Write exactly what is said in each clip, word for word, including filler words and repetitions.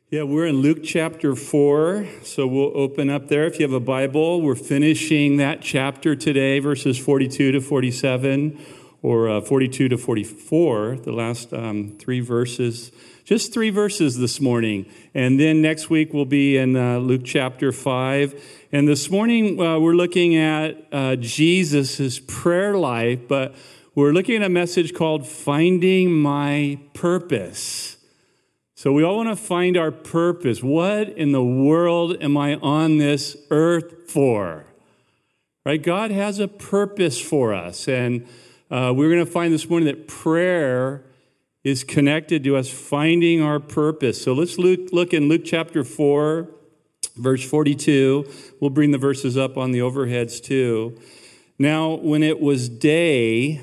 Yeah, we're in Luke chapter four, so we'll open up there. If you have a Bible, we're finishing that chapter today, verses forty-two to forty-seven, or uh, forty-two to forty-four, the last um, three verses. Just three verses this morning. And then next week we'll be in uh, Luke chapter five. And this morning uh, we're looking at uh, Jesus' prayer life, but we're looking at a message called Finding My Purpose. So we all want to find our purpose. What in the world am I on this earth for? Right? God has a purpose for us. And uh, we're going to find this morning that prayer is connected to us finding our purpose. So let's look, look in Luke chapter four, verse forty-two. We'll bring the verses up on the overheads too. Now, when it was day,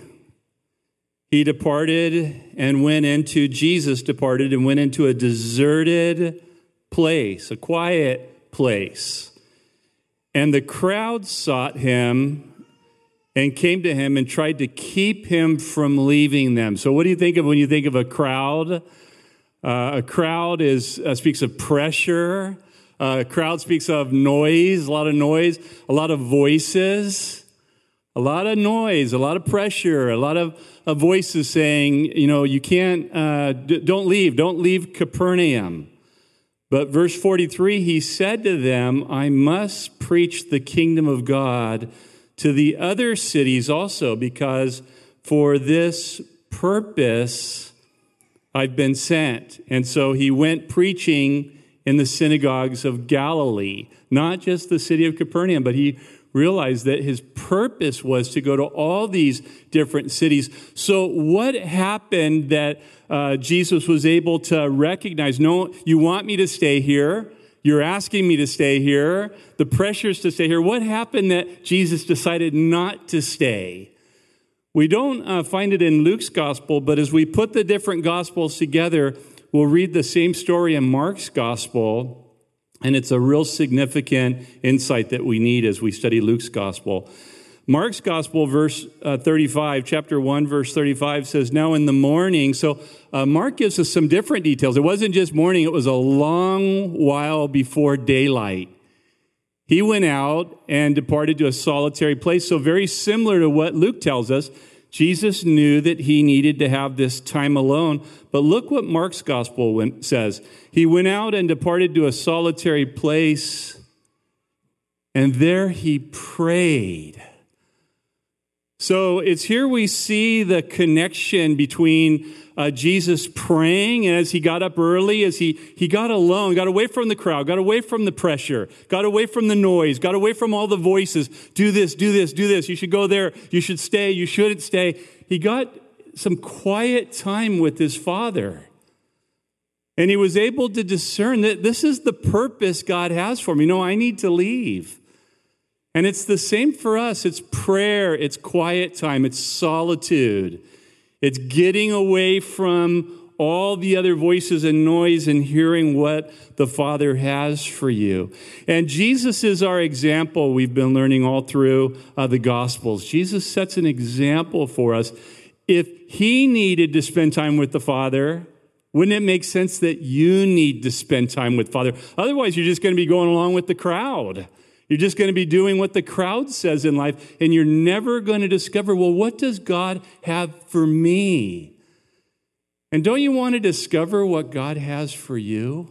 he departed and went into, Jesus departed and went into a deserted place, a quiet place. And the crowd sought him and came to him and tried to keep him from leaving them. So what do you think of when you think of a crowd? Uh, a crowd is uh, speaks of pressure. Uh, a crowd speaks of noise, a lot of noise, a lot of voices. A lot of noise, a lot of pressure, a lot of, of voices saying, you know, you can't, uh, d- don't leave, don't leave Capernaum. But verse forty-three, he said to them, I must preach the kingdom of God to the other cities also, because for this purpose I've been sent. And so he went preaching in the synagogues of Galilee, not just the city of Capernaum, but he realized that his purpose was to go to all these different cities. So what happened that uh, Jesus was able to recognize? No, you want me to stay here. You're asking me to stay here. The pressure's to stay here. What happened that Jesus decided not to stay? We don't uh, find it in Luke's gospel, but as we put the different gospels together, we'll read the same story in Mark's gospel. And it's a real significant insight that we need as we study Luke's gospel. Mark's gospel, verse uh, thirty-five, chapter one, verse thirty-five says, now in the morning. So uh, Mark gives us some different details. It wasn't just morning. It was a long while before daylight. He went out and departed to a solitary place. So very similar to what Luke tells us. Jesus knew that he needed to have this time alone. But look what Mark's gospel went, says. He went out and departed to a solitary place, and there he prayed. So it's here we see the connection between uh, Jesus praying, and as he got up early, as he, he got alone, got away from the crowd, got away from the pressure, got away from the noise, got away from all the voices. Do this, do this, do this. You should go there. You should stay. You shouldn't stay. He got some quiet time with his Father. And he was able to discern that this is the purpose God has for me. No, I need to leave. And it's the same for us. It's prayer. It's quiet time. It's solitude. It's getting away from all the other voices and noise and hearing what the Father has for you. And Jesus is our example. We've been learning all through uh, the Gospels. Jesus sets an example for us. If he needed to spend time with the Father, wouldn't it make sense that you need to spend time with Father? Otherwise, you're just going to be going along with the crowd. You're just going to be doing what the crowd says in life, and you're never going to discover, well, what does God have for me? And don't you want to discover what God has for you?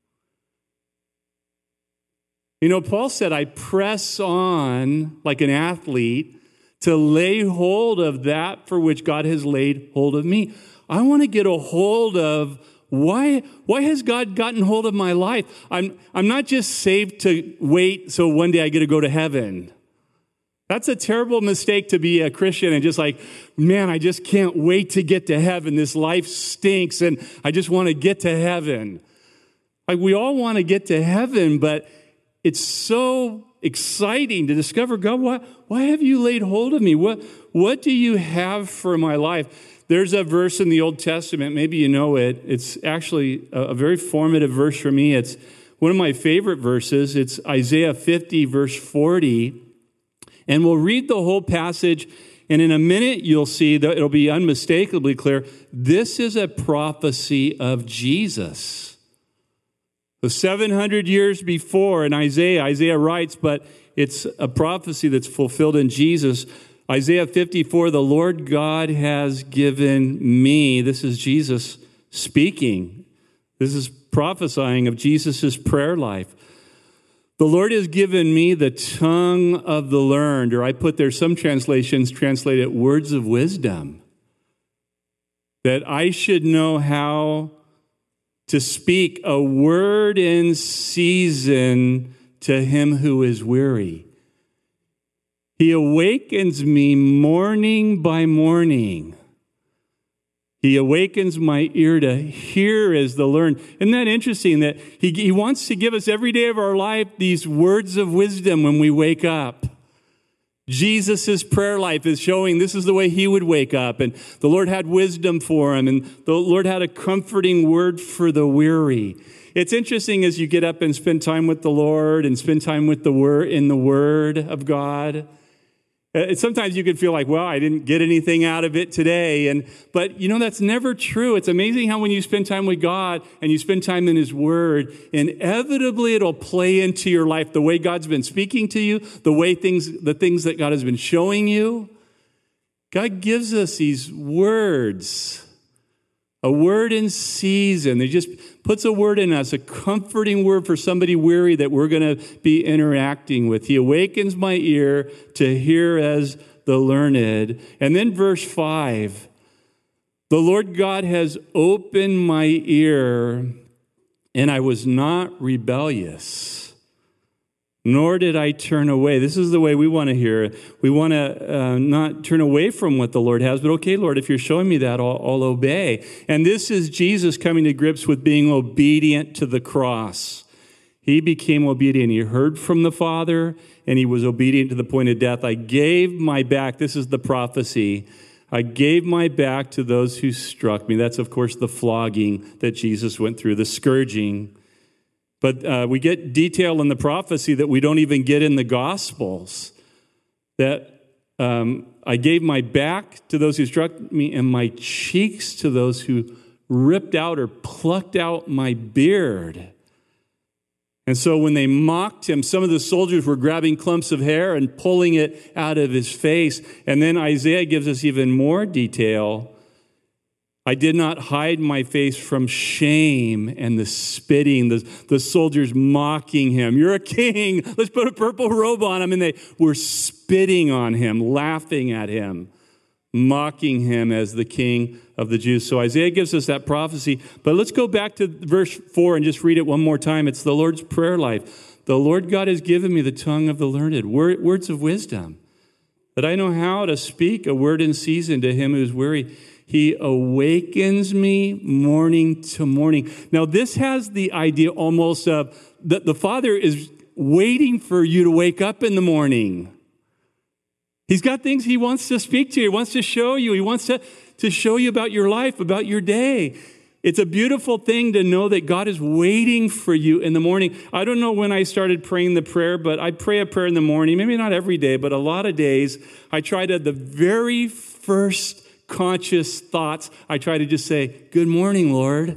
You know, Paul said, I press on like an athlete to lay hold of that for which God has laid hold of me. I want to get a hold of Why, why has God gotten hold of my life? I'm, I'm not just saved to wait so one day I get to go to heaven. That's a terrible mistake to be a Christian and just like, man, I just can't wait to get to heaven. This life stinks and I just want to get to heaven. Like we all want to get to heaven, but it's so exciting to discover, God, why, why have you laid hold of me? What, what do you have for my life? There's a verse in the Old Testament, maybe you know it. It's actually a very formative verse for me. It's one of my favorite verses. It's Isaiah fifty, verse forty. And we'll read the whole passage, and in a minute you'll see that it'll be unmistakably clear. This is a prophecy of Jesus. So seven hundred years before in Isaiah, Isaiah writes, but it's a prophecy that's fulfilled in Jesus. Isaiah fifty-four, the Lord God has given me, this is Jesus speaking. This is prophesying of Jesus' prayer life. The Lord has given me the tongue of the learned, or I put there, some translations translate it words of wisdom, that I should know how to speak a word in season to him who is weary. He awakens me morning by morning. He awakens my ear to hear as the learned. Isn't that interesting that he, he wants to give us every day of our life these words of wisdom when we wake up? Jesus' prayer life is showing this is the way he would wake up. And the Lord had wisdom for him. And the Lord had a comforting word for the weary. It's interesting as you get up and spend time with the Lord and spend time with the word in the Word of God. Uh, sometimes you can feel like, well, I didn't get anything out of it today. And but, you know, that's never true. It's amazing how when you spend time with God and you spend time in his word, inevitably it'll play into your life the way God's been speaking to you, the way things, the things that God has been showing you. God gives us these words, a word in season. He just puts a word in us, a comforting word for somebody weary that we're going to be interacting with. He awakens my ear to hear as the learned. And then verse five, the Lord God has opened my ear, and I was not rebellious, nor did I turn away. This is the way we want to hear it. We want to uh, not turn away from what the Lord has, but okay, Lord, if you're showing me that, I'll, I'll obey. And this is Jesus coming to grips with being obedient to the cross. He became obedient. He heard from the Father, and he was obedient to the point of death. I gave my back. This is the prophecy. I gave my back to those who struck me. That's, of course, the flogging that Jesus went through, the scourging. But uh, we get detail in the prophecy that we don't even get in the Gospels. That um, I gave my back to those who struck me and my cheeks to those who ripped out or plucked out my beard. And so when they mocked him, some of the soldiers were grabbing clumps of hair and pulling it out of his face. And then Isaiah gives us even more detail. I did not hide my face from shame and the spitting, the, the soldiers mocking him. You're a king. Let's put a purple robe on him. And they were spitting on him, laughing at him, mocking him as the king of the Jews. So Isaiah gives us that prophecy. But let's go back to verse four and just read it one more time. It's the Lord's prayer life. The Lord God has given me the tongue of the learned, word, words of wisdom, that I know how to speak a word in season to him who's weary. He awakens me morning to morning. Now, this has the idea almost of that the Father is waiting for you to wake up in the morning. He's got things he wants to speak to you. He wants to show you. He wants to, to show you about your life, about your day. It's a beautiful thing to know that God is waiting for you in the morning. I don't know when I started praying the prayer, but I pray a prayer in the morning. Maybe not every day, but a lot of days. I try to, the very first conscious thoughts, I try to just say, good morning, Lord.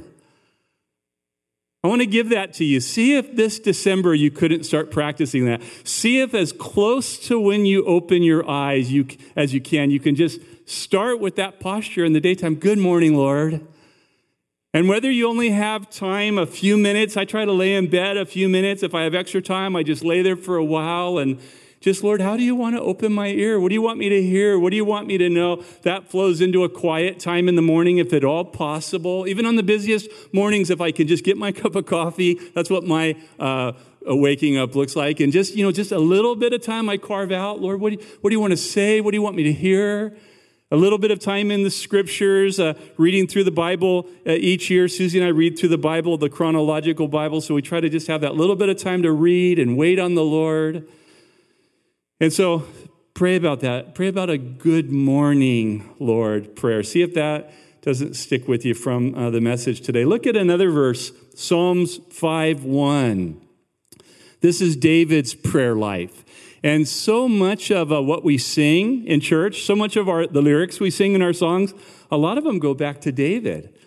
I want to give that to you. See if this December you couldn't start practicing that. See if as close to when you open your eyes you as you can, you can just start with that posture in the daytime. Good morning, Lord. And whether you only have time a few minutes, I try to lay in bed a few minutes. If I have extra time, I just lay there for a while and just, Lord, how do you want to open my ear? What do you want me to hear? What do you want me to know? That flows into a quiet time in the morning, if at all possible. Even on the busiest mornings, if I can just get my cup of coffee, that's what my uh, waking up looks like. And just, you know, just a little bit of time I carve out. Lord, what do you, what do you want to say? What do you want me to hear? A little bit of time in the scriptures, uh, reading through the Bible uh, each year. Susie and I read through the Bible, the chronological Bible, so we try to just have that little bit of time to read and wait on the Lord. And so pray about that. Pray about a good morning, Lord, prayer. See if that doesn't stick with you from uh, the message today. Look at another verse, Psalms five one. This is David's prayer life. And so much of uh, what we sing in church, so much of our the lyrics we sing in our songs, a lot of them go back to David.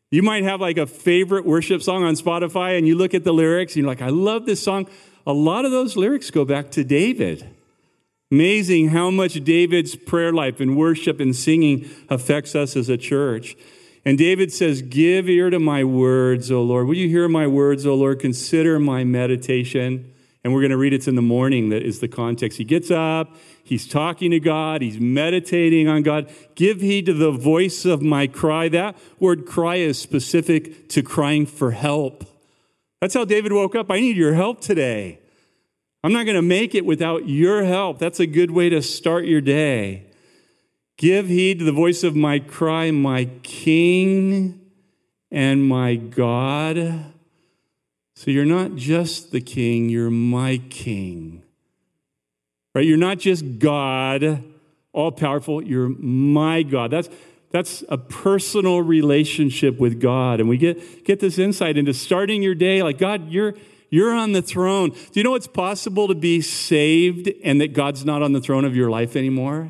You might have like a favorite worship song on Spotify, and you look at the lyrics, and you're like, I love this song. A lot of those lyrics go back to David. Amazing how much David's prayer life and worship and singing affects us as a church. And David says, give ear to my words, O Lord. Will you hear my words, O Lord? Consider my meditation. And we're going to read it in the morning. That is the context. He gets up. He's talking to God. He's meditating on God. Give heed to the voice of my cry. That word cry is specific to crying for help. That's how David woke up. I need your help today. I'm not going to make it without your help. That's a good way to start your day. Give heed to the voice of my cry, my King and my God. So you're not just the King, you're my King. Right? You're not just God, all-powerful, you're my God. That's that's a personal relationship with God. And we get, get this insight into starting your day like, God, you're you're on the throne. Do you know it's possible to be saved and that God's not on the throne of your life anymore?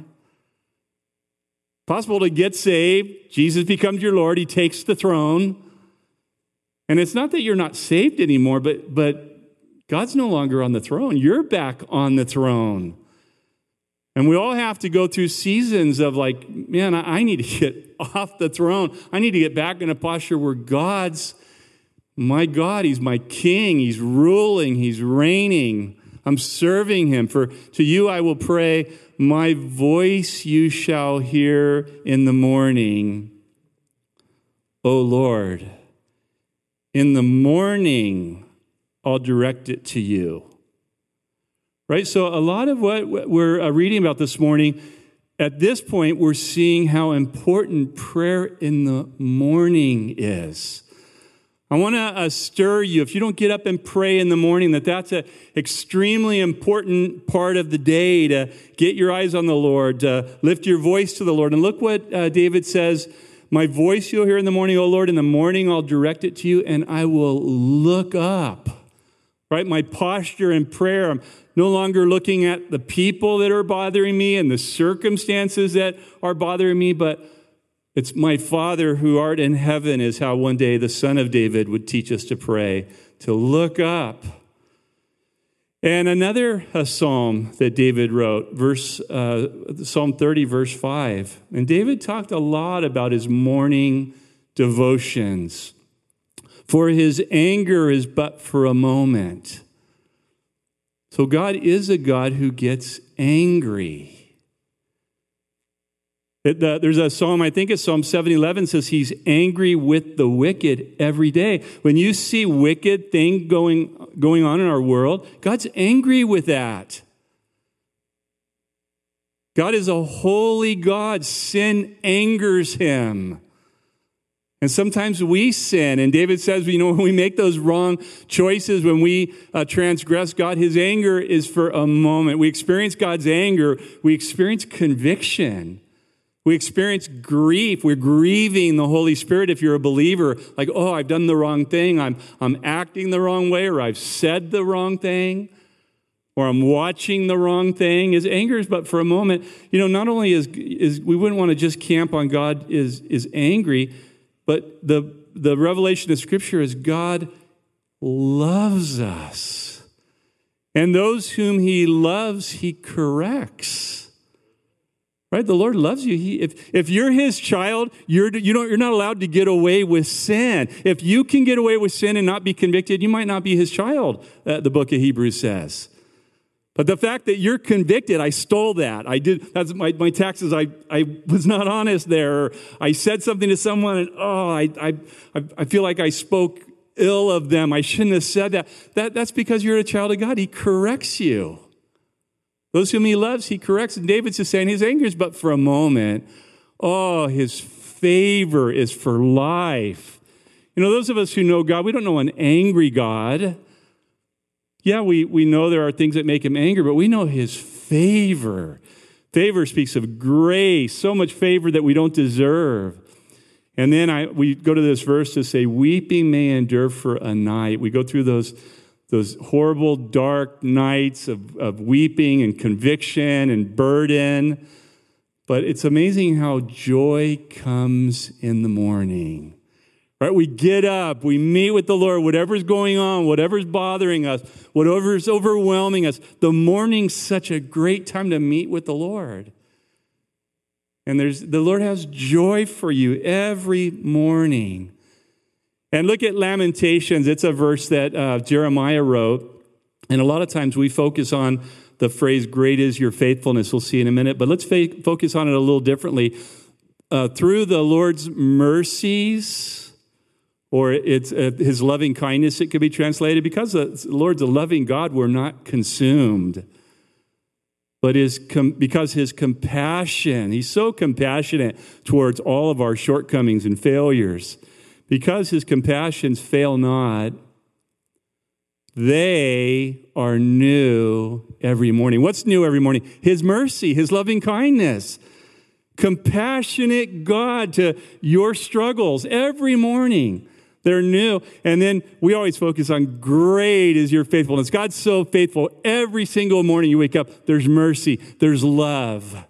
Possible to get saved. Jesus becomes your Lord. He takes the throne. And it's not that you're not saved anymore, but, but God's no longer on the throne. You're back on the throne. And we all have to go through seasons of like, man, I, I need to get off the throne. I need to get back in a posture where God's my God. He's my King. He's ruling. He's reigning. I'm serving him. For to you I will pray, my voice you shall hear in the morning, O Lord. In the morning, I'll direct it to you. Right? So a lot of what we're reading about this morning, at this point, we're seeing how important prayer in the morning is. I want to uh, stir you, if you don't get up and pray in the morning, that that's an extremely important part of the day, to get your eyes on the Lord, to lift your voice to the Lord. And look what uh, David says, my voice you'll hear in the morning, O Lord. In the morning I'll direct it to you, and I will look up. Right? My posture in prayer, I'm no longer looking at the people that are bothering me and the circumstances that are bothering me, but it's my Father who art in heaven is how one day the Son of David would teach us to pray, to look up. And another a psalm that David wrote, verse uh, Psalm thirty, verse five. And David talked a lot about his morning devotions. For his anger is but for a moment. So God is a God who gets angry. It, uh, there's a psalm, I think it's Psalm seven eleven, says he's angry with the wicked every day. When you see wicked thing going, going on in our world, God's angry with that. God is a holy God. Sin angers him. And sometimes we sin. And David says, you know, when we make those wrong choices, when we uh, transgress God, his anger is for a moment. We experience God's anger. We experience conviction. We experience grief. We're grieving the Holy Spirit if you're a believer. Like, oh, I've done the wrong thing. I'm, I'm acting the wrong way, or I've said the wrong thing, or I'm watching the wrong thing. His anger is but for a moment. You know, not only is, is we wouldn't want to just camp on God is, is angry, but the, the revelation of Scripture is God loves us. And those whom he loves, he corrects. Right? The Lord loves you. He, if, if you're his child, you're, you don't, you're not allowed to get away with sin. If you can get away with sin and not be convicted, you might not be his child, uh, the book of Hebrews says. But the fact that you're convicted, I stole that. I did, that's my, my taxes, I, I was not honest there. Or I said something to someone and, oh, I, I, I feel like I spoke ill of them. I shouldn't have said that. that. That's because you're a child of God. He corrects you. Those whom he loves, he corrects. And David's just saying his anger is but for a moment. Oh, his favor is for life. You know, those of us who know God, we don't know an angry God. Yeah, we, we know there are things that make him angry, but we know his favor. Favor speaks of grace, so much favor that we don't deserve. And then I we go to this verse to say, weeping may endure for a night. We go through those, those horrible, dark nights of, of weeping and conviction and burden. But it's amazing how joy comes in the morning. Right? We get up, we meet with the Lord, whatever's going on, whatever's bothering us, whatever's overwhelming us. The morning's such a great time to meet with the Lord. And there's the Lord has joy for you every morning. And look at Lamentations. It's a verse that uh, Jeremiah wrote. And a lot of times we focus on the phrase, great is your faithfulness. We'll see in a minute. But let's fa- focus on it a little differently. Uh, through the Lord's mercies, or it's uh, his loving kindness, it could be translated. Because the Lord's a loving God, we're not consumed. But his com- because his compassion, he's so compassionate towards all of our shortcomings and failures. Because his compassions fail not, they are new every morning. What's new every morning? His mercy, his loving kindness. Compassionate God to your struggles every morning. They're new. And then we always focus on great is your faithfulness. God's so faithful. Every single morning you wake up, there's mercy, there's love.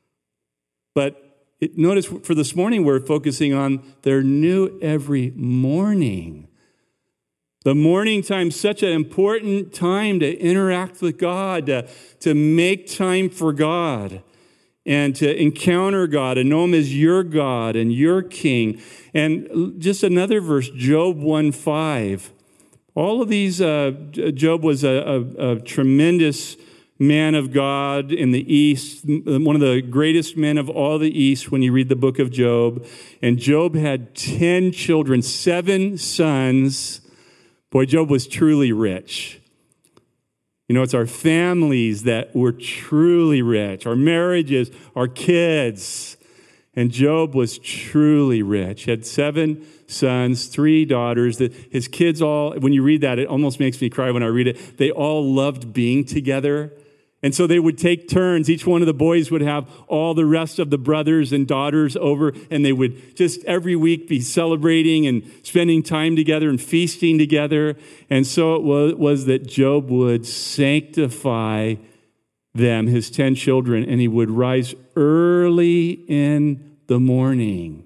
But it, notice for this morning, we're focusing on they're new every morning. The morning time, such an important time to interact with God, to, to make time for God, and to encounter God and know him as your God and your King. And just another verse, Job one five. All of these, uh, Job was a, a, a tremendous man of God in the East, one of the greatest men of all the East when you read the book of Job. And Job had ten children, seven sons. Boy, Job was truly rich. You know, it's our families that were truly rich, our marriages, our kids. And Job was truly rich. He had seven sons, three daughters. His kids all, when you read that, it almost makes me cry when I read it. They all loved being together. And so they would take turns. Each one of the boys would have all the rest of the brothers and daughters over, and they would just every week be celebrating and spending time together and feasting together. And so it was, was that Job would sanctify them, his ten children, and he would rise early in the morning.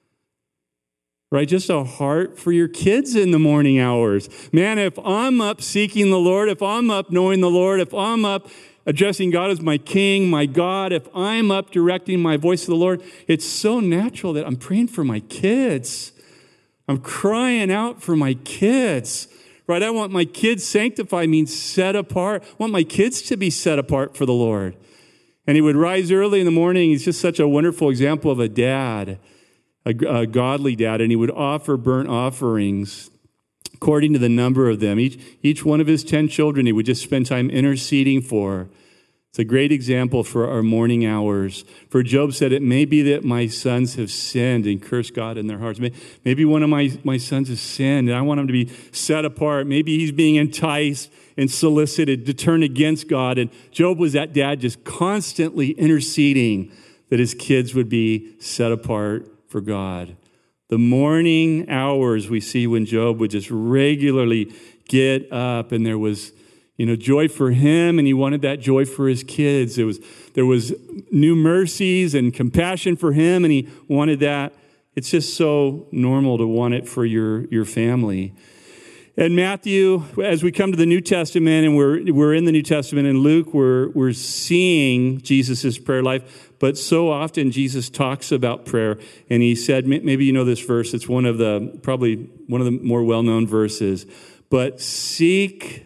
Right? Just a heart for your kids in the morning hours. Man, if I'm up seeking the Lord, if I'm up knowing the Lord, if I'm up addressing God as my King, my God, if I'm up directing my voice to the Lord, it's so natural that I'm praying for my kids. I'm crying out for my kids. Right? I want my kids sanctified, means set apart. I want my kids to be set apart for the Lord. And he would rise early in the morning. He's just such a wonderful example of a dad, a, a godly dad, and he would offer burnt offerings according to the number of them. Each, each one of his ten children, he would just spend time interceding for. It's a great example for our morning hours. For Job said, it may be that my sons have sinned and cursed God in their hearts. Maybe one of my, my sons has sinned, and I want him to be set apart. Maybe he's being enticed and solicited to turn against God. And Job was that dad just constantly interceding that his kids would be set apart for God. The morning hours we see when Job would just regularly get up, and there was, you know, joy for him, and he wanted that joy for his kids. There was, there was new mercies and compassion for him, and he wanted that. It's just so normal to want it for your, your family. And Matthew, as we come to the New Testament, and we're we're in the New Testament, and Luke, we're we're seeing Jesus' prayer life. But so often Jesus talks about prayer, and he said, maybe you know this verse. It's one of the probably one of the more well-known verses. But seek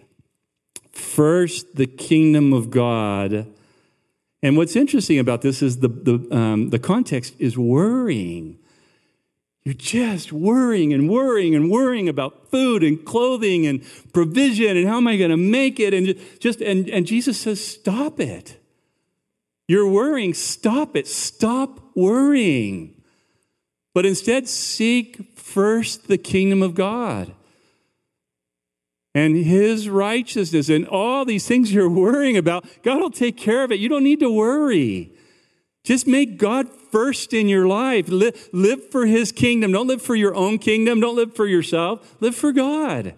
first the kingdom of God. And what's interesting about this is the the um, the context is worrying. You're just worrying and worrying and worrying about food and clothing and provision and how am I going to make it? And just and, and Jesus says, stop it. You're worrying, stop it. Stop worrying. But instead, seek first the kingdom of God and his righteousness, and all these things you're worrying about. God will take care of it. You don't need to worry. Just make God first in your life. Live, live for his kingdom. Don't live for your own kingdom. Don't live for yourself. Live for God.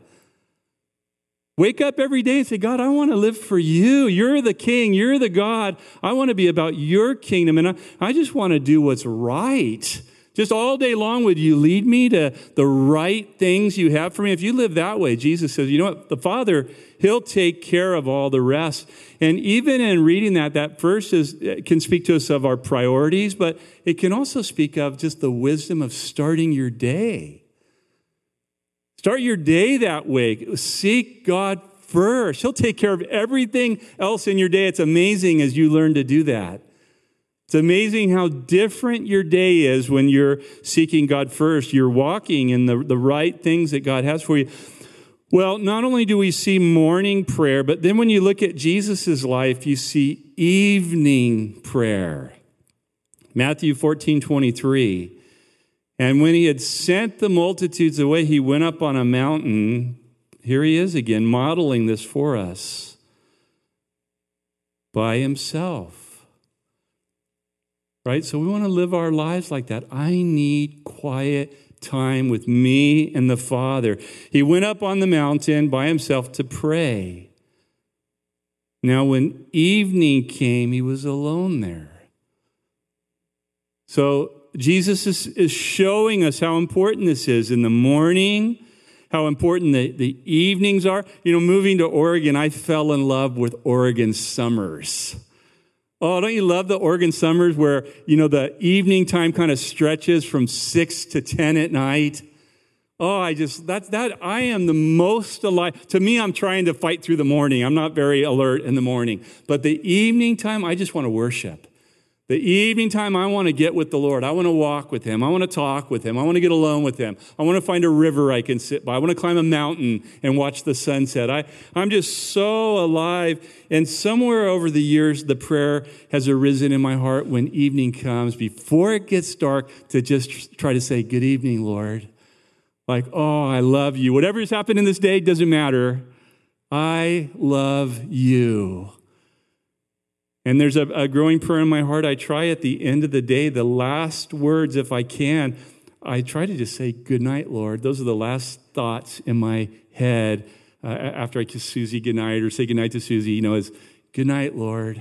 Wake up every day and say, God, I want to live for you. You're the king. You're the God. I want to be about your kingdom. And I, I just want to do what's right. Just all day long, would you lead me to the right things you have for me? If you live that way, Jesus says, you know what? The Father, he'll take care of all the rest. And even in reading that, that verse is, can speak to us of our priorities, but it can also speak of just the wisdom of starting your day. Start your day that way. Seek God first. He'll take care of everything else in your day. It's amazing as you learn to do that. It's amazing how different your day is when you're seeking God first. You're walking in the, the right things that God has for you. Well, not only do we see morning prayer, but then when you look at Jesus' life, you see evening prayer. Matthew fourteen twenty-three. And when he had sent the multitudes away, he went up on a mountain. Here he is again, modeling this for us by himself. Right? So we want to live our lives like that. I need quiet time with me and the Father. He went up on the mountain by himself to pray. Now, when evening came, he was alone there. So Jesus is, is showing us how important this is in the morning, how important the, the evenings are. You know, moving to Oregon, I fell in love with Oregon summers. Oh, don't you love the Oregon summers where, you know, the evening time kind of stretches from six to ten at night? Oh, I just, that's that, I am the most alive. To me, I'm trying to fight through the morning. I'm not very alert in the morning. But the evening time, I just want to worship. The evening time, I want to get with the Lord. I want to walk with him. I want to talk with him. I want to get alone with him. I want to find a river I can sit by. I want to climb a mountain and watch the sunset. I, I'm just so alive. And somewhere over the years, the prayer has arisen in my heart when evening comes, before it gets dark, to just try to say, good evening, Lord. Like, oh, I love you. Whatever has happened in this day doesn't matter. I love you. And there's a, a growing prayer in my heart. I try at the end of the day, the last words, if I can, I try to just say, good night, Lord. Those are the last thoughts in my head uh, after I kiss Susie goodnight or say goodnight to Susie, you know, is good night, Lord.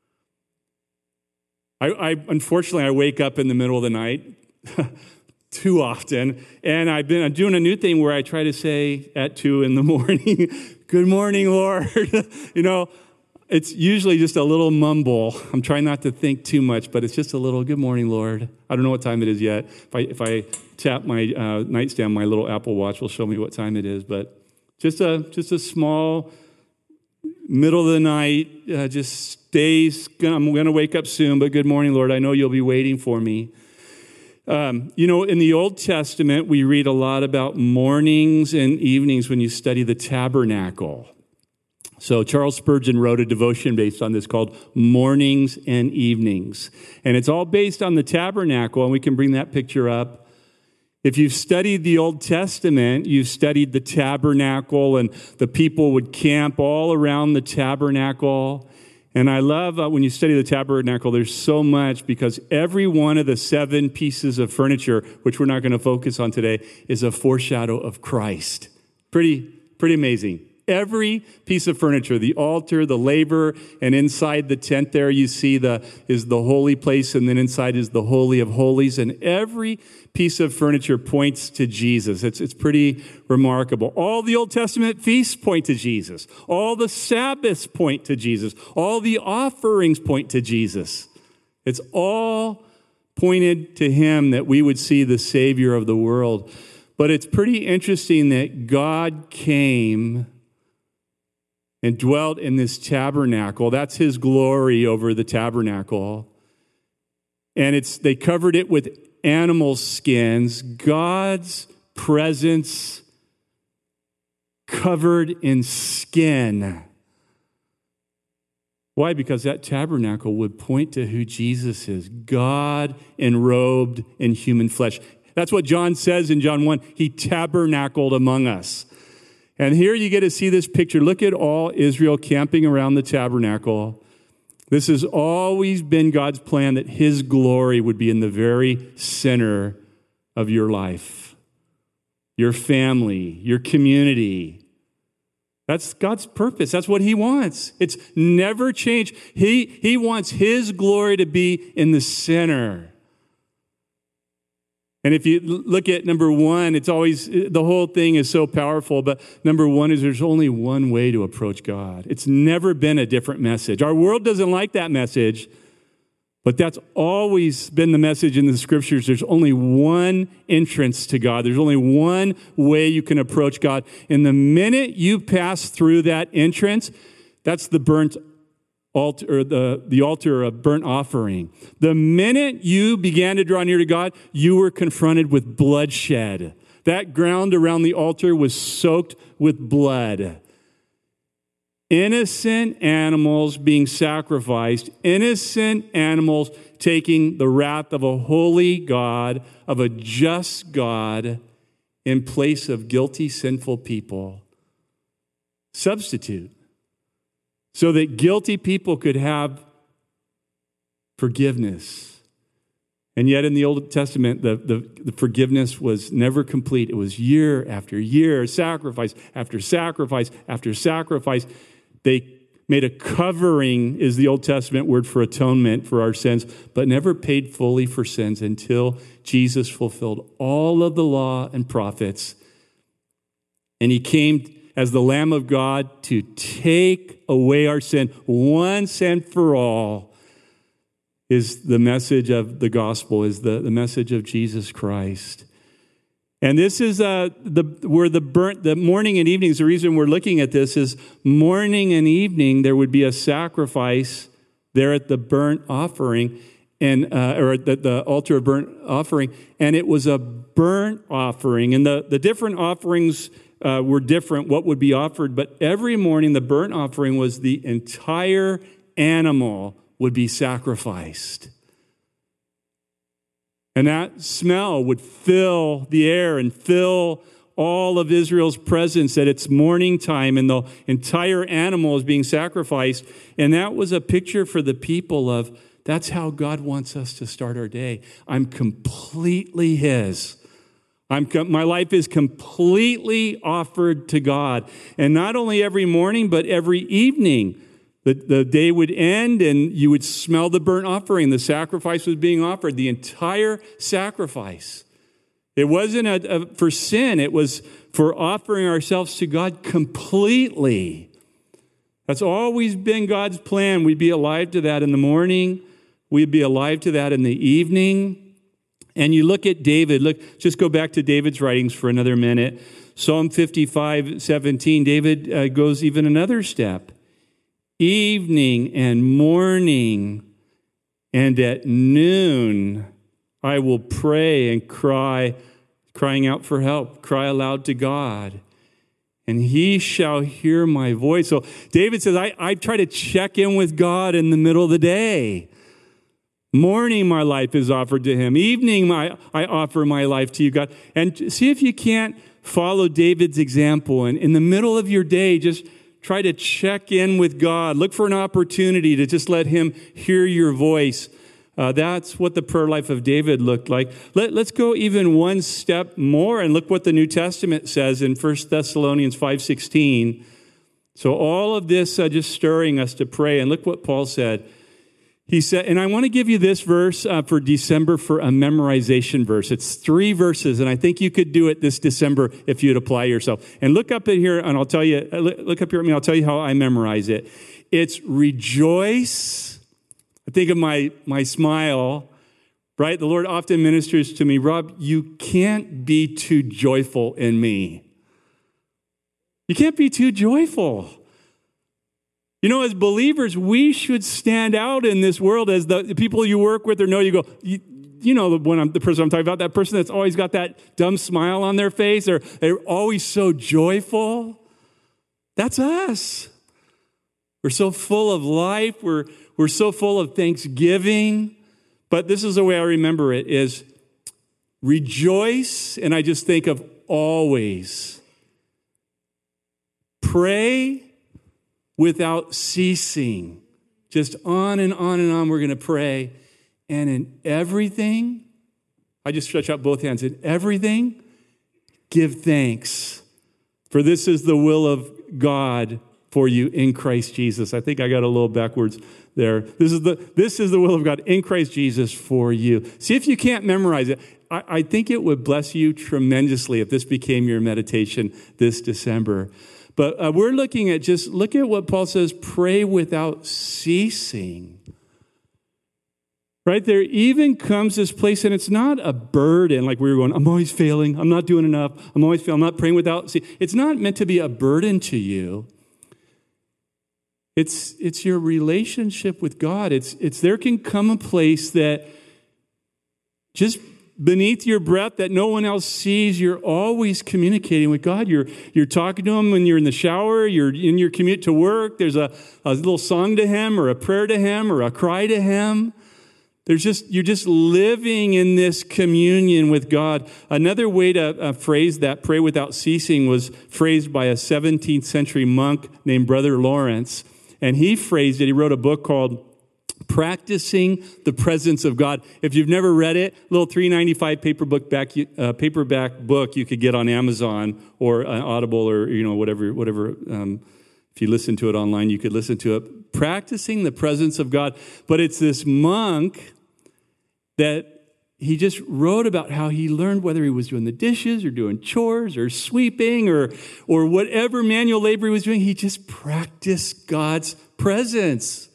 I, I unfortunately, I wake up in the middle of the night too often. And I've been I'm doing a new thing where I try to say at two in the morning, good morning, Lord. You know, it's usually just a little mumble. I'm trying not to think too much, but it's just a little, good morning, Lord. I don't know what time it is yet. If I if I tap my uh, nightstand, my little Apple Watch will show me what time it is. But just a just a small, middle of the night, uh, just stays, I'm going to wake up soon, but good morning, Lord. I know you'll be waiting for me. Um, you know, in the Old Testament, we read a lot about mornings and evenings when you study the tabernacle. So Charles Spurgeon wrote a devotion based on this called Mornings and Evenings. And it's all based on the tabernacle, and we can bring that picture up. If you've studied the Old Testament, you've studied the tabernacle, and the people would camp all around the tabernacle. And I love uh, when you study the tabernacle, there's so much, because every one of the seven pieces of furniture, which we're not going to focus on today, is a foreshadow of Christ. Pretty, pretty amazing. Every piece of furniture, the altar, the laver, and inside the tent there you see the is the holy place, and then inside is the Holy of Holies. And every piece of furniture points to Jesus. It's, it's pretty remarkable. All the Old Testament feasts point to Jesus. All the Sabbaths point to Jesus. All the offerings point to Jesus. It's all pointed to him, that we would see the Savior of the world. But it's pretty interesting that God came and dwelt in this tabernacle. That's his glory over the tabernacle. And it's they covered it with animal skins. God's presence covered in skin. Why? Because that tabernacle would point to who Jesus is. God enrobed in human flesh. That's what John says in John one. He tabernacled among us. And here you get to see this picture. Look at all Israel camping around the tabernacle. This has always been God's plan, that his glory would be in the very center of your life, your family, your community. That's God's purpose. That's what he wants. It's never changed. He, he wants his glory to be in the center. And if you look at number one, it's always, the whole thing is so powerful, but number one is there's only one way to approach God. It's never been a different message. Our world doesn't like that message, but that's always been the message in the scriptures. There's only one entrance to God. There's only one way you can approach God. And the minute you pass through that entrance, that's the burnt altar, or the, the altar of burnt offering. The minute you began to draw near to God, you were confronted with bloodshed. That ground around the altar was soaked with blood. Innocent animals being sacrificed, innocent animals taking the wrath of a holy God, of a just God, in place of guilty, sinful people. Substitute. So that guilty people could have forgiveness. And yet in the Old Testament, the, the, the forgiveness was never complete. It was year after year, sacrifice after sacrifice after sacrifice. They made a covering, is the Old Testament word for atonement for our sins, but never paid fully for sins until Jesus fulfilled all of the law and prophets. And he came as the Lamb of God to take away our sin once and for all. Is the message of the gospel, is the, the message of Jesus Christ. And this is uh, the where the burnt, the morning and evenings, the reason we're looking at this is morning and evening, there would be a sacrifice there at the burnt offering, and uh, or at the, the altar of burnt offering, and it was a burnt offering. And the, the different offerings uh, were different, what would be offered, but every morning the burnt offering was the entire animal would be sacrificed. And that smell would fill the air and fill all of Israel's presence at its morning time, and the entire animal is being sacrificed. And that was a picture for the people of, that's how God wants us to start our day. I'm completely His. I'm com- my life is completely offered to God. And not only every morning, but every evening. The, the day would end and you would smell the burnt offering. The sacrifice was being offered, the entire sacrifice. It wasn't a, a, for sin. It was for offering ourselves to God completely. That's always been God's plan. We'd be alive to that in the morning. We'd be alive to that in the evening. And you look at David. Look, just go back to David's writings for another minute. Psalm fifty-five seventeen, David uh, goes even another step. Evening and morning and at noon, I will pray and cry, crying out for help, cry aloud to God, and He shall hear my voice. So David says, I, I try to check in with God in the middle of the day. Morning, my life is offered to Him. Evening, my, I offer my life to you, God. And see if you can't follow David's example. And in the middle of your day, just try to check in with God. Look for an opportunity to just let Him hear your voice. Uh, that's what the prayer life of David looked like. Let, let's go even one step more and look what the New Testament says in First Thessalonians five sixteen. So all of this uh, just stirring us to pray. And look what Paul said. He said, and I want to give you this verse uh, for December for a memorization verse. It's three verses, and I think you could do it this December if you'd apply yourself. And look up in here, and I'll tell you, look up here at me, I'll tell you how I memorize it. It's rejoice. I think of my, my smile, right? The Lord often ministers to me, Rob, you can't be too joyful in me. You can't be too joyful. You know, as believers, we should stand out in this world as the, the people you work with or know. You go, you, you know, the, when I'm, the person I'm talking about, that person that's always got that dumb smile on their face, or they're always so joyful. That's us. We're so full of life. We're, we're so full of thanksgiving. But this is the way I remember it, is rejoice, and I just think of always. Pray without ceasing. Just on and on and on we're going to pray. And in everything, I just stretch out both hands. In everything, give thanks. For this is the will of God for you in Christ Jesus. I think I got a little backwards there. This is the, this is the will of God in Christ Jesus for you. See if you can't memorize it. I, I think it would bless you tremendously if this became your meditation this December. But uh, we're looking at just, look at what Paul says, pray without ceasing. Right? There even comes this place, and it's not a burden, like we were going, I'm always failing, I'm not doing enough, I'm always failing, I'm not praying without ceasing. It's not meant to be a burden to you. It's, it's your relationship with God. It's, it's there can come a place that just beneath your breath that no one else sees, you're always communicating with God. You're, you're talking to him when you're in the shower, you're in your commute to work. There's a, a little song to him or a prayer to him or a cry to him. There's just, you're just living in this communion with God. Another way to uh, phrase that, pray without ceasing, was phrased by a seventeenth century monk named Brother Lawrence. And he phrased it, he wrote a book called Practicing the Presence of God. If you've never read it, little three ninety-five paperback back, uh, paperback book you could get on Amazon or uh, Audible or you know whatever whatever. Um, if you listen to it online, you could listen to it. Practicing the Presence of God. But it's this monk that he just wrote about how he learned, whether he was doing the dishes or doing chores or sweeping or or whatever manual labor he was doing, he just practiced God's presence.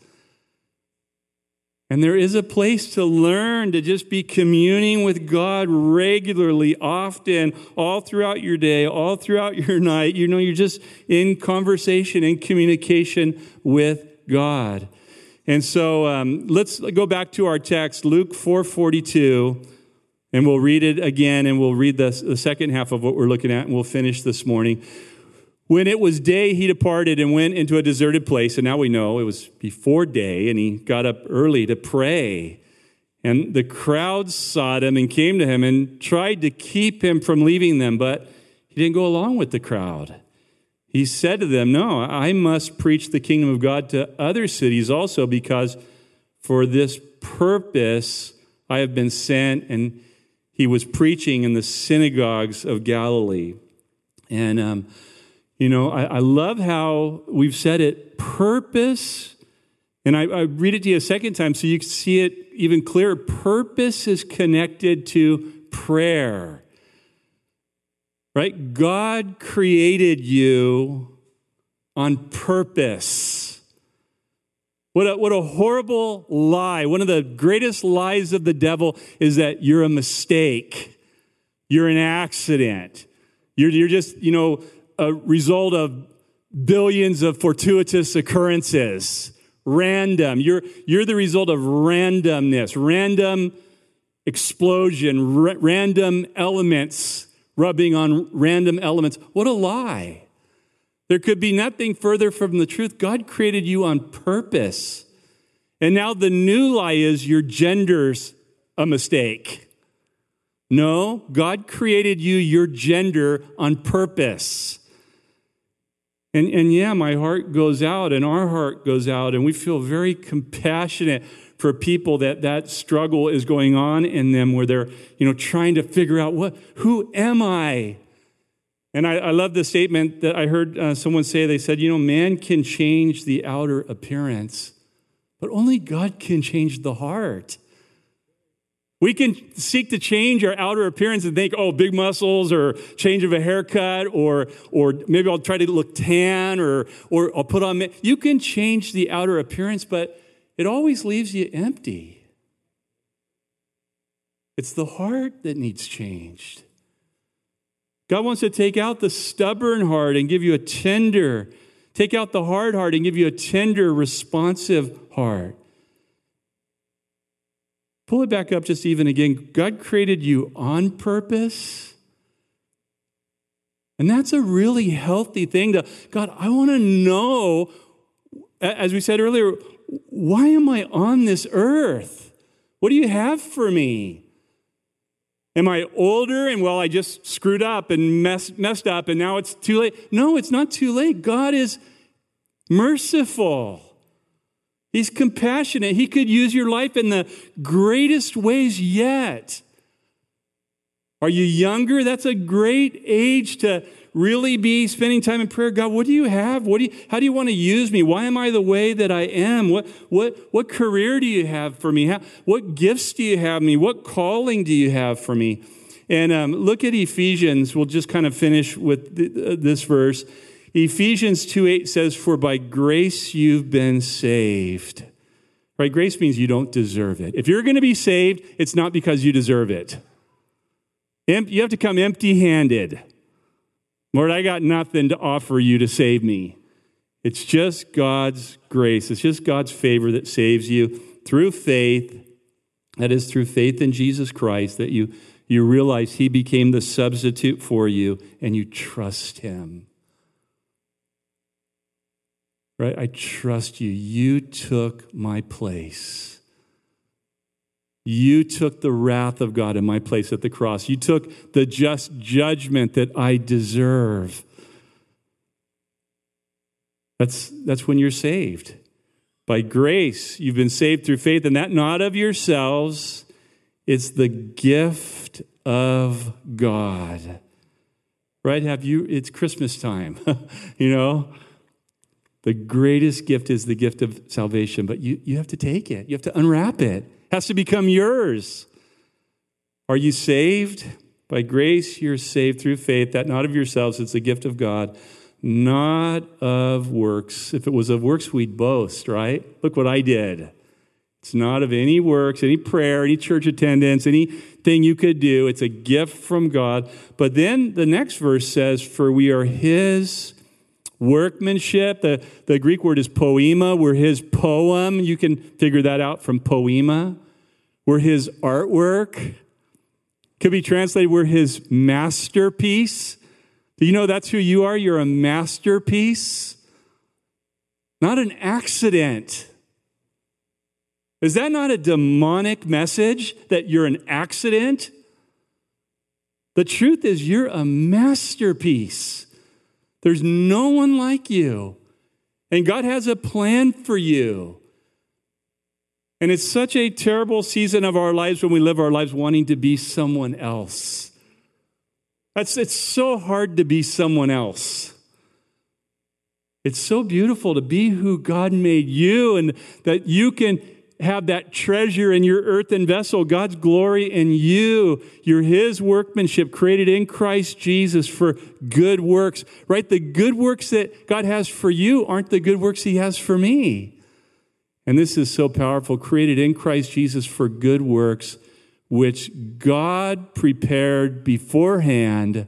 And there is a place to learn to just be communing with God regularly, often, all throughout your day, all throughout your night. You know, you're just in conversation and communication with God. And so um, let's go back to our text, Luke four forty-two, and we'll read it again, and we'll read the, the second half of what we're looking at, and we'll finish this morning. When it was day, he departed and went into a deserted place, and now we know it was before day, and he got up early to pray. And the crowd sought him and came to him and tried to keep him from leaving them, but he didn't go along with the crowd. He said to them, no, I must preach the kingdom of God to other cities also, because for this purpose I have been sent. And he was preaching in the synagogues of Galilee. And, um, you know, I, I love how we've said it, purpose. And I, I read it to you a second time so you can see it even clearer. Purpose is connected to prayer. Right? God created you on purpose. What a, what a horrible lie. One of the greatest lies of the devil is that you're a mistake. You're an accident. You're, you're just, you know, a result of billions of fortuitous occurrences. Random. You're, you're the result of randomness, random explosion, r- random elements rubbing on random elements. What a lie. There could be nothing further from the truth. God created you on purpose. And now the new lie is your gender's a mistake. No, God created you, your gender, on purpose. And, and yeah, my heart goes out and our heart goes out, and we feel very compassionate for people that that struggle is going on in them, where they're, you know, trying to figure out, what, who am I? And I, I love the statement that I heard uh, someone say. They said, you know, man can change the outer appearance, but only God can change the heart. We can seek to change our outer appearance and think, oh, big muscles or change of a haircut, or or maybe I'll try to look tan, or or I'll put on. You can change the outer appearance, but it always leaves you empty. It's the heart that needs changed. God wants to take out the stubborn heart and give you a tender, take out the hard heart and give you a tender, responsive heart. Pull it back up just even again. God created you on purpose. And that's a really healthy thing to, God, I want to know, as we said earlier, why am I on this earth? What do you have for me? Am I older and, well, I just screwed up and messed, messed up and now it's too late? No, it's not too late. God is merciful. He's compassionate. He could use your life in the greatest ways yet. Are you younger? That's a great age to really be spending time in prayer. God, what do you have? What do you, how do you want to use me? Why am I the way that I am? What, what, what career do you have for me? How, what gifts do you have me? What calling do you have for me? And um, look at Ephesians. We'll just kind of finish with th- uh, this verse. Ephesians two eight says, for by grace you've been saved. Right? Grace means you don't deserve it. If you're going to be saved, it's not because you deserve it. You have to come empty-handed. Lord, I got nothing to offer you to save me. It's just God's grace. It's just God's favor that saves you through faith. That is through faith in Jesus Christ, that you, you realize he became the substitute for you and you trust him. Right? I trust you. You took my place. You took the wrath of God in my place at the cross. You took the just judgment that I deserve. That's, that's when you're saved. By grace, you've been saved through faith, and that not of yourselves. It's the gift of God. Right? Have you? It's Christmas time, you know? The greatest gift is the gift of salvation, but you, you have to take it. You have to unwrap it. It has to become yours. Are you saved? By grace, you're saved through faith, that not of yourselves, it's the gift of God, not of works. If it was of works, we'd boast, right? Look what I did. It's not of any works, any prayer, any church attendance, anything you could do. It's a gift from God. But then the next verse says, for we are his workmanship. The, the Greek word is poema. We're his poem. You can figure that out from poema. We're his artwork. Could be translated, we're his masterpiece. Do you know that's who you are? You're a masterpiece. Not an accident. Is that not a demonic message that you're an accident? The truth is you're a masterpiece. There's no one like you. And God has a plan for you. And it's such a terrible season of our lives when we live our lives wanting to be someone else. That's, it's so hard to be someone else. It's so beautiful to be who God made you, and that you can have that treasure in your earthen vessel, God's glory in you. You're his workmanship created in Christ Jesus for good works, right? The good works that God has for you aren't the good works he has for me. And this is so powerful, created in Christ Jesus for good works, which God prepared beforehand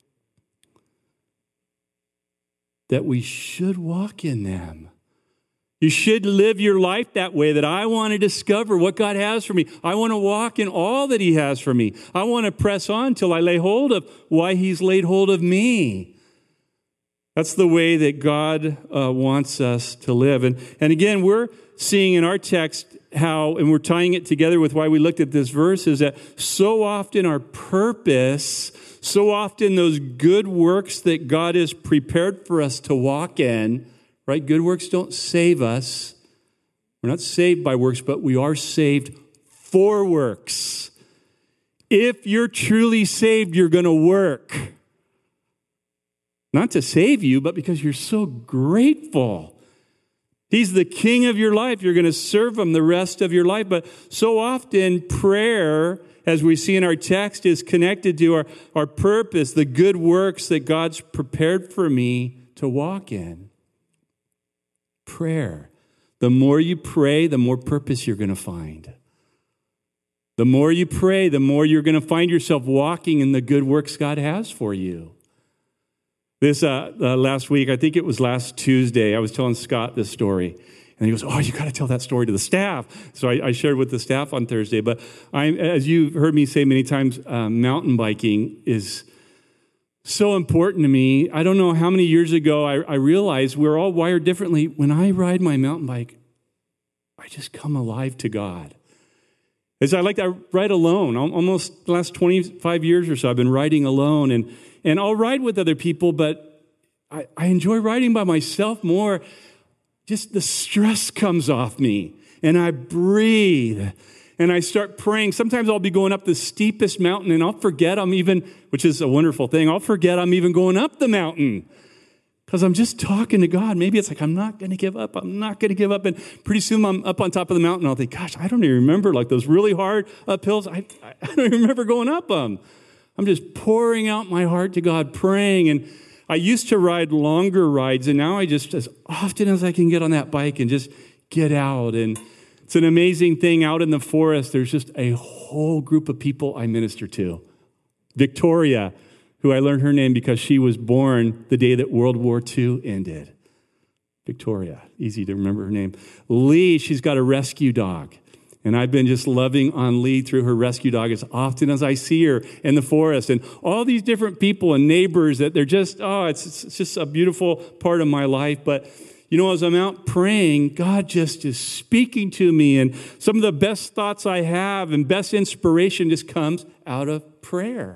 that we should walk in them. You should live your life that way, that I want to discover what God has for me. I want to walk in all that he has for me. I want to press on till I lay hold of why he's laid hold of me. That's the way that God uh, wants us to live. And, and again, we're seeing in our text how, and we're tying it together with why we looked at this verse, is that so often our purpose, so often those good works that God has prepared for us to walk in, right? Good works don't save us. We're not saved by works, but we are saved for works. If you're truly saved, you're going to work. Not to save you, but because you're so grateful. He's the king of your life. You're going to serve him the rest of your life. But so often prayer, as we see in our text, is connected to our, our purpose, the good works that God's prepared for me to walk in. Prayer. The more you pray, the more purpose you're going to find. The more you pray, the more you're going to find yourself walking in the good works God has for you. This uh, uh, last week, I think it was last Tuesday, I was telling Scott this story. And he goes, oh, you got to tell that story to the staff. So I, I shared with the staff on Thursday. But I, as you've heard me say many times, uh, mountain biking is so important to me. I don't know how many years ago I, I realized we're all wired differently. When I ride my mountain bike, I just come alive to God. As I like to ride alone. Almost the last twenty-five years or so, I've been riding alone. And, and I'll ride with other people, but I, I enjoy riding by myself more. Just the stress comes off me, and I breathe. and I start praying. Sometimes I'll be going up the steepest mountain and I'll forget I'm even, which is a wonderful thing, I'll forget I'm even going up the mountain because I'm just talking to God. Maybe it's like, I'm not going to give up. I'm not going to give up. And pretty soon I'm up on top of the mountain. I'll think, gosh, I don't even remember like those really hard uphills. I, I don't even remember going up them. I'm just pouring out my heart to God, praying. And I used to ride longer rides, and now I just, as often as I can get on that bike and just get out. And it's an amazing thing out in the forest. There's just a whole group of people I minister to. Victoria, who I learned her name because she was born the day that World War Two ended. Victoria, easy to remember her name. Lee, she's got a rescue dog. And I've been just loving on Lee through her rescue dog as often as I see her in the forest. And all these different people and neighbors that they're just, oh, it's, it's just a beautiful part of my life. But, you know, as I'm out praying, God just is speaking to me. And some of the best thoughts I have and best inspiration just comes out of prayer.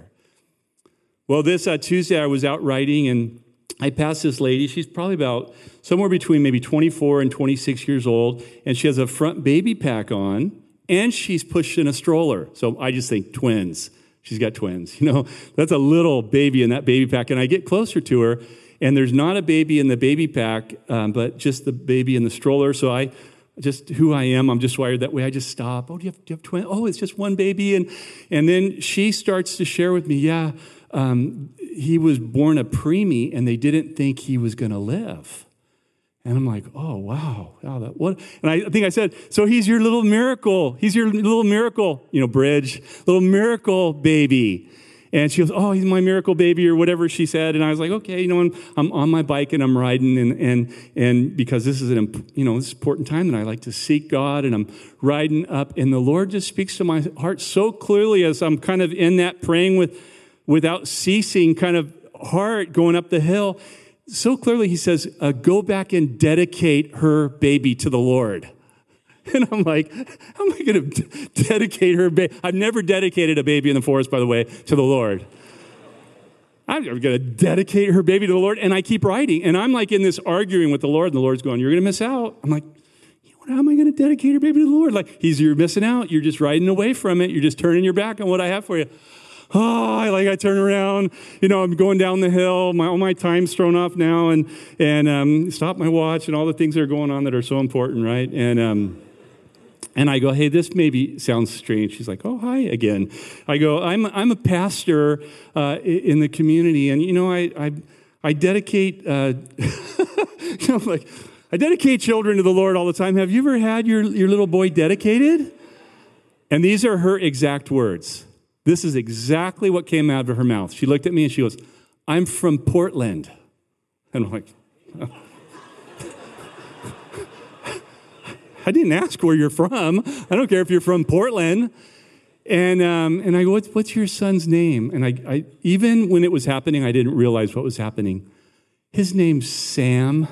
Well, this uh, Tuesday I was out riding and I passed this lady. She's probably about somewhere between maybe twenty-four and twenty-six years old, and she has a front baby pack on, and she's pushed in a stroller. So I just think twins. She's got twins. You know, that's a little baby in that baby pack. And I get closer to her, and there's not a baby in the baby pack, um, but just the baby in the stroller. So I just, who I am, I'm just wired that way. I just stop. Oh, do you have, do you have twins? Oh, it's just one baby. And, and then she starts to share with me, yeah, Um, he was born a preemie, and they didn't think he was going to live. And I'm like, oh, wow. wow that, what? And I think I said, so he's your little miracle. He's your little miracle, you know, bridge, little miracle baby. And she goes, oh, he's my miracle baby, or whatever she said. And I was like, okay, you know, I'm, I'm on my bike and I'm riding, and and and because this is an, you know, this is an important time, and I like to seek God, and I'm riding up, and the Lord just speaks to my heart so clearly as I'm kind of in that praying with, without ceasing kind of heart going up the hill. So clearly he says, uh, go back and dedicate her baby to the Lord. And I'm like, how am I going to d- dedicate her baby? I've never dedicated a baby in the forest, by the way, to the Lord. I'm going to dedicate her baby to the Lord. And I keep riding. And I'm like in this arguing with the Lord. And the Lord's going, you're going to miss out. I'm like, how am I going to dedicate her baby to the Lord? Like, he's, you're missing out. You're just riding away from it. You're just turning your back on what I have for you. Oh, I like I turn around, you know, I'm going down the hill. My all my time's thrown off now, and and um, stop my watch and all the things that are going on that are so important, right? And um, and I go, hey, this maybe sounds strange. She's like, oh, hi again. I go, I'm I'm a pastor uh, in the community, and you know, I I, I dedicate, uh, you know, like I dedicate children to the Lord all the time. Have you ever had your your little boy dedicated? And these are her exact words. This is exactly what came out of her mouth. She looked at me and she goes, I'm from Portland. And I'm like, oh. I didn't ask where you're from. I don't care if you're from Portland. And um, and I go, what's, what's your son's name? And I, I even when it was happening, I didn't realize what was happening. His name's Sam.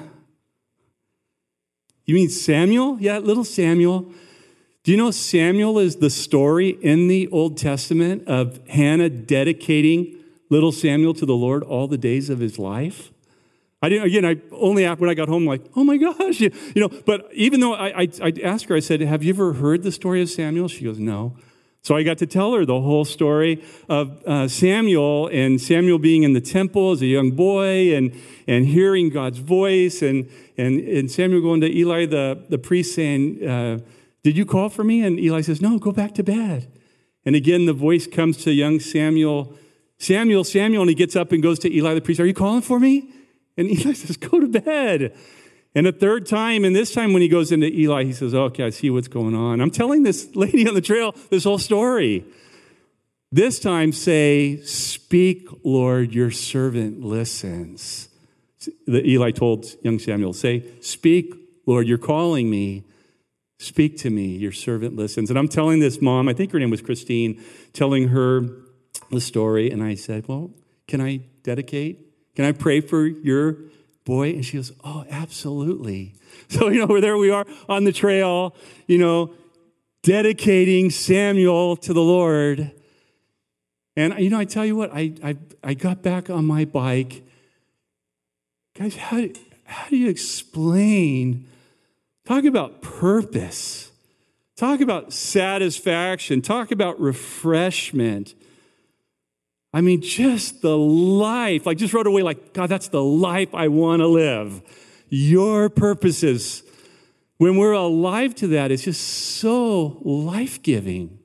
You mean Samuel? Yeah, little Samuel. Do you know Samuel is the story in the Old Testament of Hannah dedicating little Samuel to the Lord all the days of his life? I didn't, again, I only when I got home, like, oh my gosh, you, you know, but even though I, I, I asked her, I said, have you ever heard the story of Samuel? She goes, no. So I got to tell her the whole story of uh, Samuel, and Samuel being in the temple as a young boy, and and hearing God's voice, and and, and Samuel going to Eli, the, the priest, saying, uh, did you call for me? And Eli says, no, go back to bed. And again, the voice comes to young Samuel, Samuel, Samuel, and he gets up and goes to Eli the priest, are you calling for me? And Eli says, go to bed. And a third time, and this time when he goes into Eli, he says, okay, I see what's going on. I'm telling this lady on the trail this whole story. This time say, speak, Lord, your servant listens. The Eli told young Samuel, say, speak, Lord, you're calling me. Speak to me, your servant listens. And I'm telling this mom, I think her name was Christine, telling her the story. And I said, well, can I dedicate? Can I pray for your boy? And she goes, oh, absolutely. So, you know, there we are on the trail, you know, dedicating Samuel to the Lord. And, you know, I tell you what, I I, I got back on my bike. Guys, how, how do you explain, talk about purpose. Talk about satisfaction. Talk about refreshment. I mean, just the life. Like, just wrote away like, God, that's the life I want to live. Your purposes. When we're alive to that, it's just so life-giving.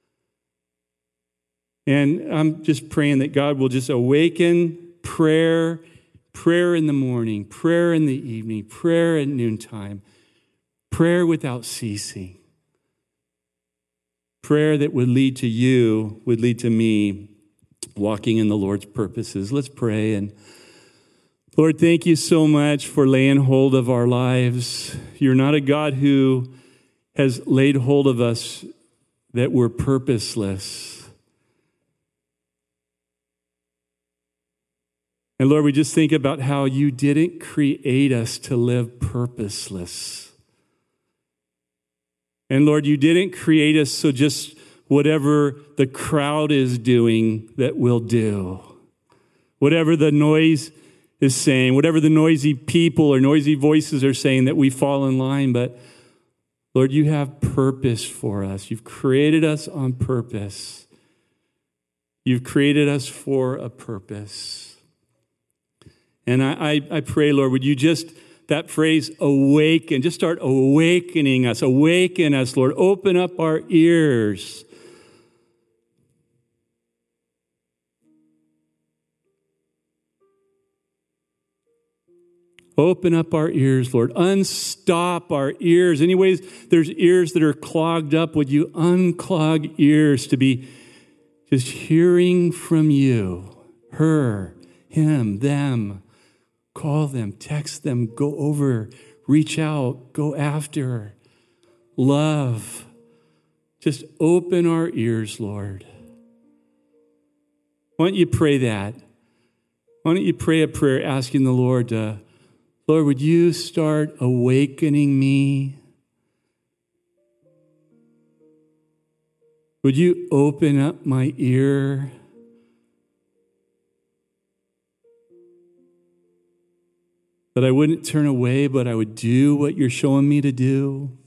And I'm just praying that God will just awaken prayer, prayer in the morning, prayer in the evening, prayer at noontime, prayer without ceasing. Prayer that would lead to you, would lead to me walking in the Lord's purposes. Let's pray. And Lord, thank you so much for laying hold of our lives. You're not a God who has laid hold of us that we're purposeless. And Lord, we just think about how you didn't create us to live purposeless. And Lord, you didn't create us so just whatever the crowd is doing that we'll do. Whatever the noise is saying, whatever the noisy people or noisy voices are saying, that we fall in line. But Lord, you have purpose for us. You've created us on purpose. You've created us for a purpose. And I, I, I pray, Lord, would you just, that phrase, awaken, just start awakening us. Awaken us, Lord. Open up our ears. Open up our ears, Lord. Unstop our ears. Anyways, there's ears that are clogged up. Would you unclog ears to be just hearing from you? Her, him, them. Call them, text them, go over, reach out, go after, love. Just open our ears, Lord. Why don't you pray that? Why don't you pray a prayer asking the Lord to, Lord, would you start awakening me? Would you open up my ear? That I wouldn't turn away, but I would do what you're showing me to do.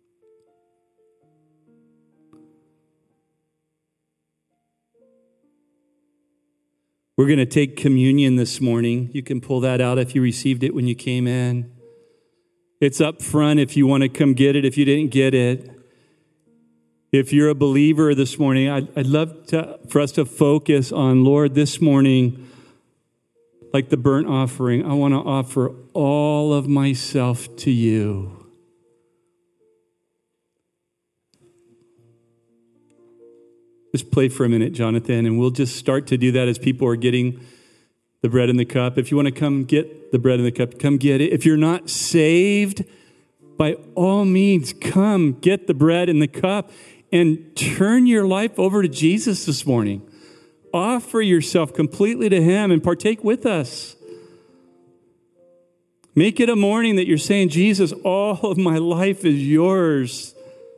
We're going to take communion this morning. You can pull that out if you received it when you came in. It's up front if you want to come get it, if you didn't get it. If you're a believer this morning, I'd, I'd love to, for us to focus on, Lord, this morning, like the burnt offering, I want to offer all of myself to you. Just play for a minute, Jonathan, and we'll just start to do that as people are getting the bread and the cup. If you want to come get the bread and the cup, come get it. If you're not saved, by all means, come get the bread and the cup and turn your life over to Jesus this morning. Offer yourself completely to him and partake with us. Make it a morning that you're saying, Jesus, all of my life is yours.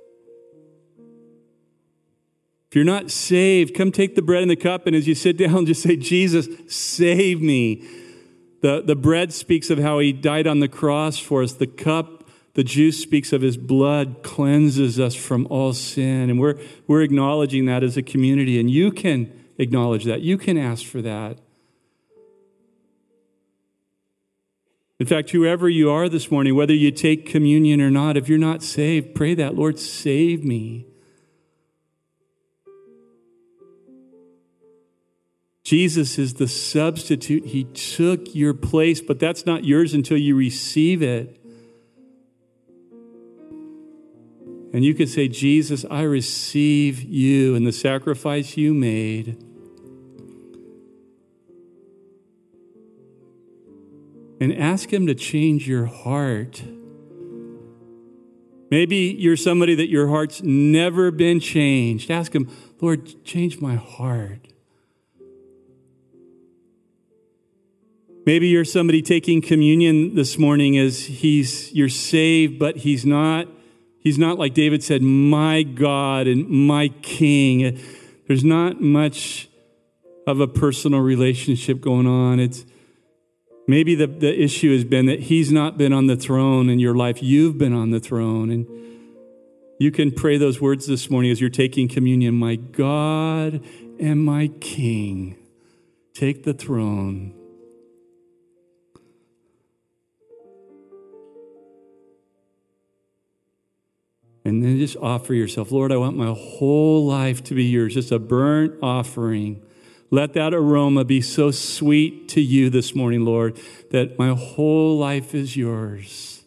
If you're not saved, come take the bread and the cup, and as you sit down, just say, Jesus, save me. The, the bread speaks of how he died on the cross for us. The cup, the juice speaks of his blood cleanses us from all sin. And we're, we're acknowledging that as a community, and you can acknowledge that. You can ask for that. In fact, whoever you are this morning, whether you take communion or not, if you're not saved, pray that, Lord, save me. Jesus is the substitute. He took your place, but that's not yours until you receive it. And you could say, Jesus, I receive you and the sacrifice you made. And ask him to change your heart. Maybe you're somebody that your heart's never been changed. Ask him, Lord, change my heart. Maybe you're somebody taking communion this morning as he's you're saved, but he's not he's not like David said, my God and my King. There's not much of a personal relationship going on. It's maybe the, the issue has been that he's not been on the throne in your life. You've been on the throne, and You can pray those words this morning as you're taking communion. My God and my King, take the throne. And then just offer yourself. Lord, I want my whole life to be yours, just a burnt offering. Let that aroma be so sweet to you this morning, Lord, that my whole life is yours.